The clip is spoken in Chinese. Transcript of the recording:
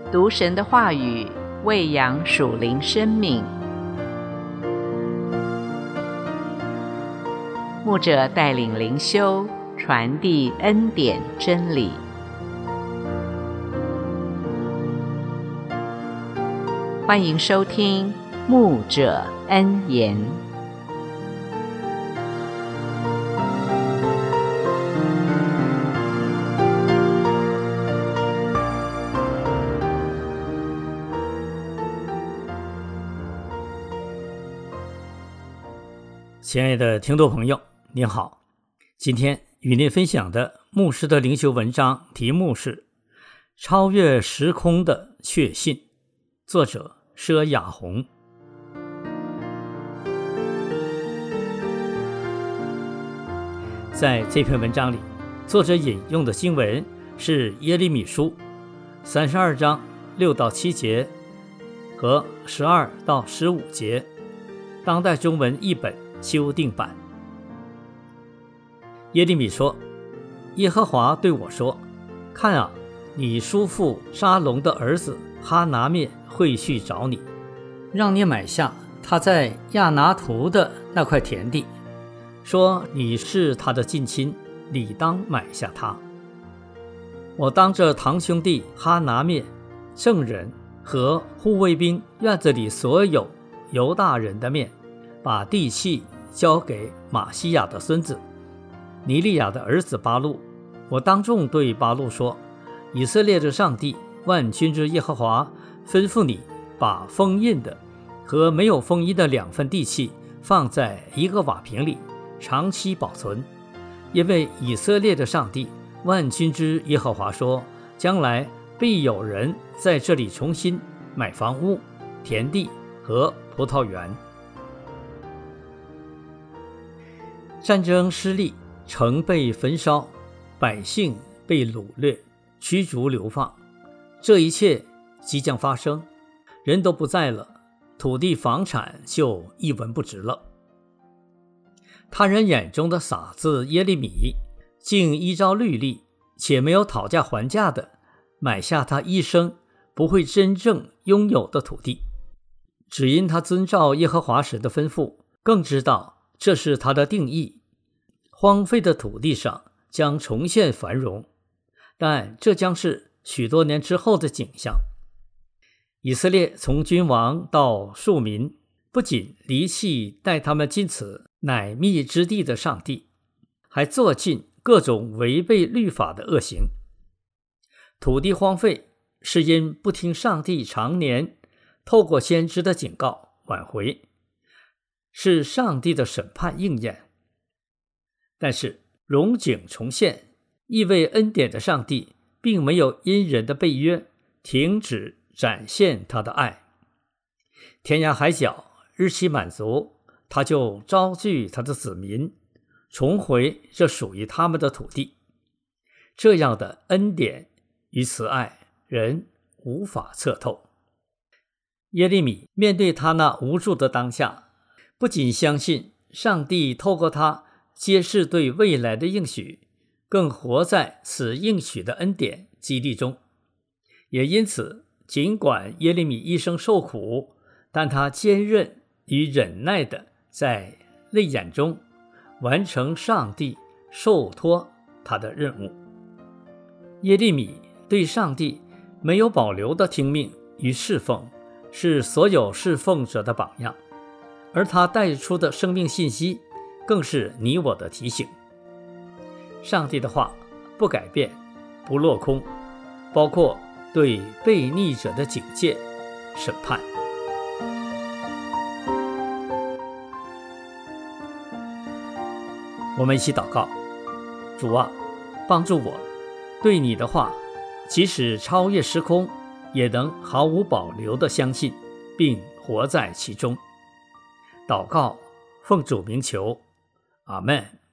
读神的话语，喂养属灵生命。牧者带领灵修，传递恩典真理。欢迎收听牧者恩言。 亲爱的听众朋友，您好，今天与您分享的牧师的灵修文章题目是超越时空的确信，作者佘雅红。在这篇文章里，作者引用的经文是耶利米书32章6到7节和12到15节，当代中文译本修订版。耶利米说，耶和华对我说，看啊，你叔父沙龙的儿子哈拿灭会去找你，让你买下他在亚拿图的那块田地，说你是他的近亲，理当买下他。我当着堂兄弟哈拿灭、证人和护卫兵院子里所有犹大人的面，把地契交给马西亚的孙子尼利亚的儿子巴路。我当众对巴路说，以色列的上帝万军之耶和华吩咐你把封印的和没有封印的2份地契放在一个瓦瓶里，长期保存，因为以色列的上帝万军之耶和华说，将来必有人在这里重新买房屋、田地和葡萄园。战争失利，城被焚烧，百姓被掳掠、驱逐流放，这一切即将发生，人都不在了，土地房产就一文不值了。他人眼中的傻子耶利米，竟依照律例且没有讨价还价的买下他一生不会真正拥有的土地，只因他遵照耶和华神的吩咐，更知道这是他的定义，荒废的土地上将重现繁荣，但这将是许多年之后的景象。以色列从君王到庶民，不仅离弃待他们进此乃密之地的上帝，还做尽各种违背律法的恶行。土地荒废是因不听上帝常年透过先知的警告挽回，是上帝的审判应验。但是荣景重现，意味恩典的上帝并没有因人的背约停止展现他的爱。天涯海角日期满足，他就招聚他的子民，重回这属于他们的土地。这样的恩典与慈爱，人无法测透。耶利米面对他那无助的当下，不仅相信上帝透过他揭示对未来的应许，更活在此应许的恩典激励中。也因此，尽管耶利米一生受苦，但他坚韧与忍耐地在泪眼中完成上帝授托他的任务。耶利米对上帝没有保留的听命与侍奉，是所有侍奉者的榜样，而他带出的生命信息更是你我的提醒。上帝的话不改变，不落空，包括对悖逆者的警戒、审判。我们一起祷告，主啊，帮助我对你的话，即使超越时空，也能毫无保留地相信，并活在其中。祷告奉主名求，阿们。